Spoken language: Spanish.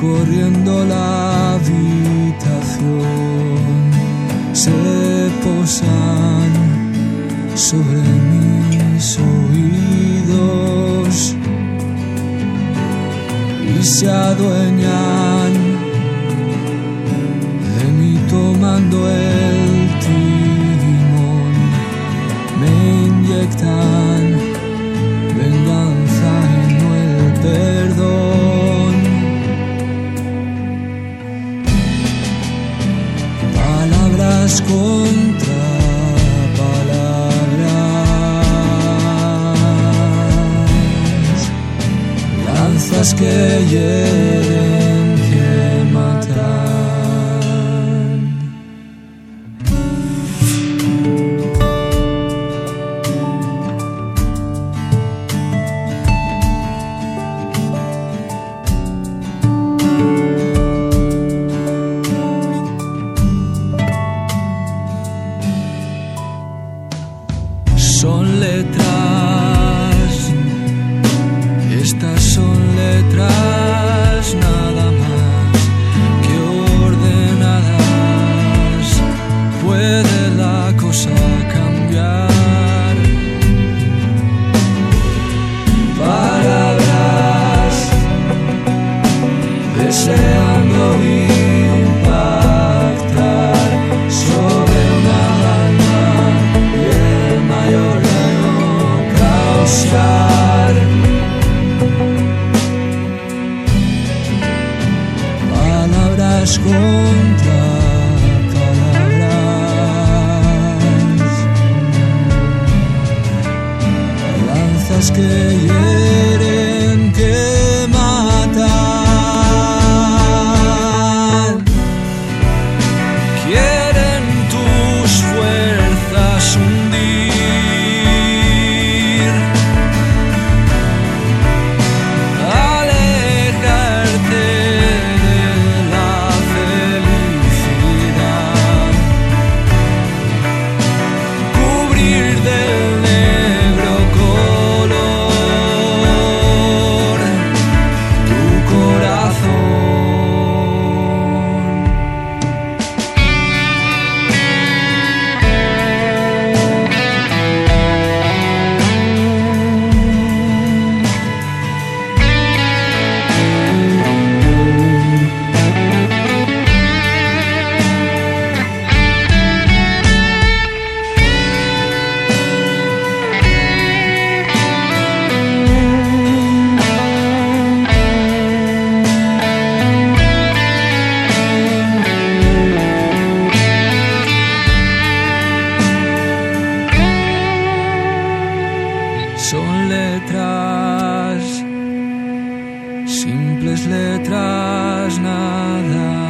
recorriendo la habitación, se posan sobre mis oídos y se adueñan de mí tomando el timón, me inyectan venganza y no el perdón. Palabras contra palabras, lanzas que hieren, que matan. Son letras, estas son letras nada más que ordenadas. Puede la cosa cambiar. Palabras deseando impactar sobre una alma y el mayor daño causar. Palabras contra palabras, lanzas que hieren, que matan. Quieren tus fuerzas hundir, alejarte de la felicidad, cubrir del negro color tu corazón. Son letras, simples letras nada